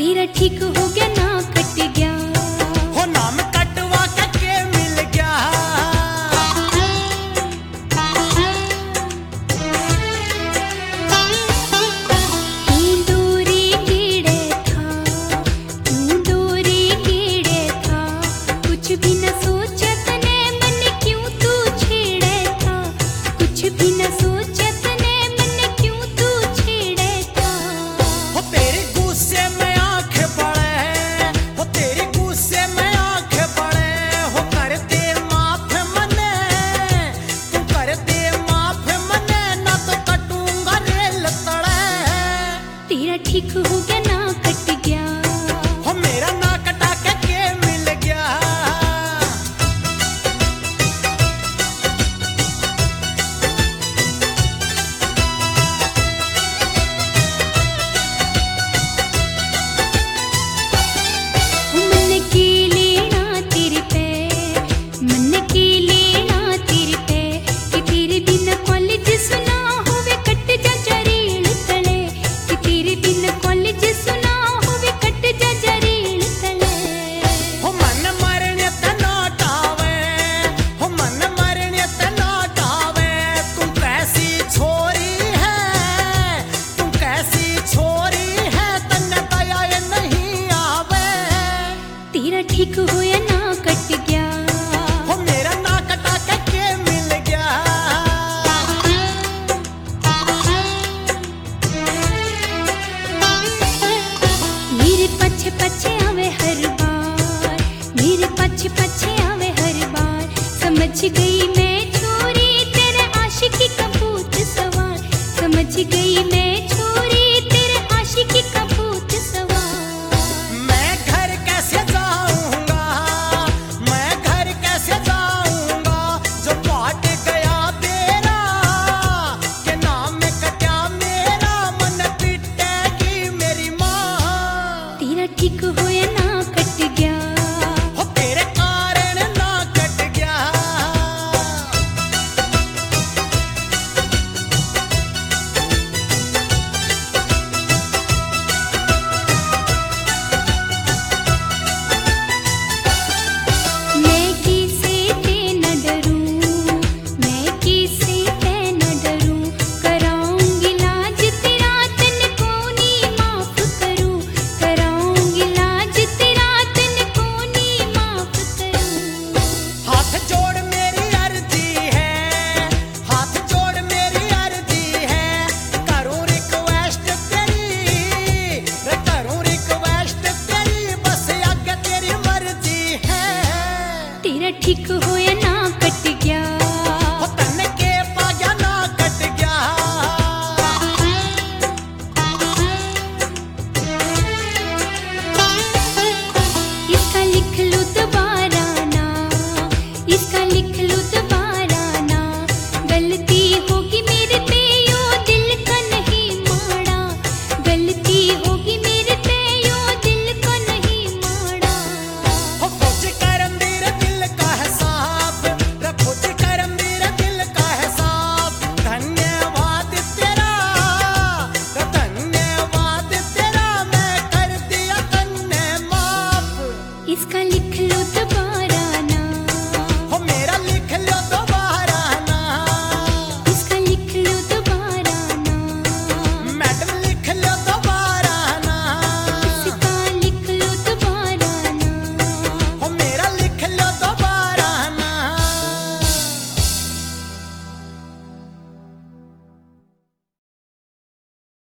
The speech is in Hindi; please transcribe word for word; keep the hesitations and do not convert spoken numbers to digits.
तेरा ठीक हो गया ना कट गया हो नाम कटवा के मिल गया तू दूरी कीड़े था तू दूरी कीड़े था कुछ भी न सोचा तने मन क्यों तू छेड़े था कुछ भी न सोचा तने मन क्यों तू छेड़े था हो तेरे गुस्से में आंख पड़े हो तेरे गुस्से में आंख पड़े हो कर दे माफ मने तू कर दे माफ मने ना तो कटूंगा रेल तड़े तेरा ठीक हो गया ना कट गया हो मेरा ना कटा के के मिल गया मन की लेना तेरे पे मन की लेना तेरे पे कि तेरे बिन कॉलेज सुना होवे कट जा जरेल तले कि तेरे बिन कॉलेज सुना होवे कट जा जरेल तले हो मन मरने तना टावे हो मन मरने तना टावे तू कैसी छोरी है तू कैसी छोरी है तन्ने दया ये नहीं आवे तेरा ठीक होया ना कट गया हो मेरा ना कटा के के मिल गया मेरे पछे पछे आवे हर बार मेरे पछे पछे आवे हर बार समझ गई मैं छोरी तेरे आशिकी का भूत सवार समझ गई मैं छोरी तेरे आशिकी का भूत सवार मैं घर कैसे जाऊंगा मैं घर कैसे जाऊंगा जो पाट गया तेरा के नाम में कट्या मेरा मन पिटेगी मेरी माँ तेरा ठीक होया ना कट गया हो तेरे कारण ना कट गया मैं किसे ते न डरूं मैं किसे ते न डरूं कराऊंगी लाज तेरा तन को नी माफ करूं कराऊंगी लाज तेरा तन को नी माफ करूं हाथ जोड़ मेरी अर्जी है हाथ जोड़ मेरी अर्जी है करूं रिक्वेस्ट तेरी रे करूं रिक्वेस्ट तेरी बस आगे तेरी मर्जी है तेरा ठीक